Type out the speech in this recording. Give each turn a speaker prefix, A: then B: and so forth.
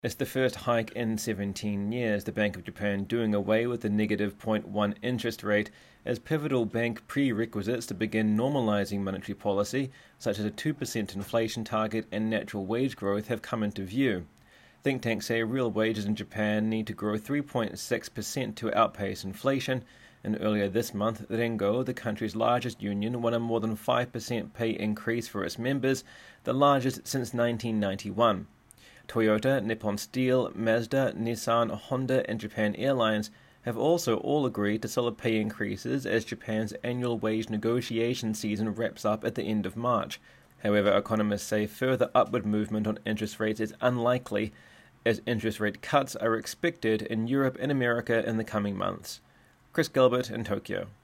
A: It's the first hike in 17 years, the Bank of Japan doing away with the negative 0.1 interest rate as pivotal bank prerequisites to begin normalizing monetary policy, such as a 2% inflation target and natural wage growth, have come into view. Think tanks say real wages in Japan need to grow 3.6% to outpace inflation, and earlier this month, Rengo, the country's largest union, won a more than 5% pay increase for its members, the largest since 1991. Toyota, Nippon Steel, Mazda, Nissan, Honda, and Japan Airlines have also all agreed to solid pay increases as Japan's annual wage negotiation season wraps up at the end of March. However, economists say further upward movement on interest rates is unlikely, as interest rate cuts are expected in Europe and America in the coming months. Chris Gilbert in Tokyo.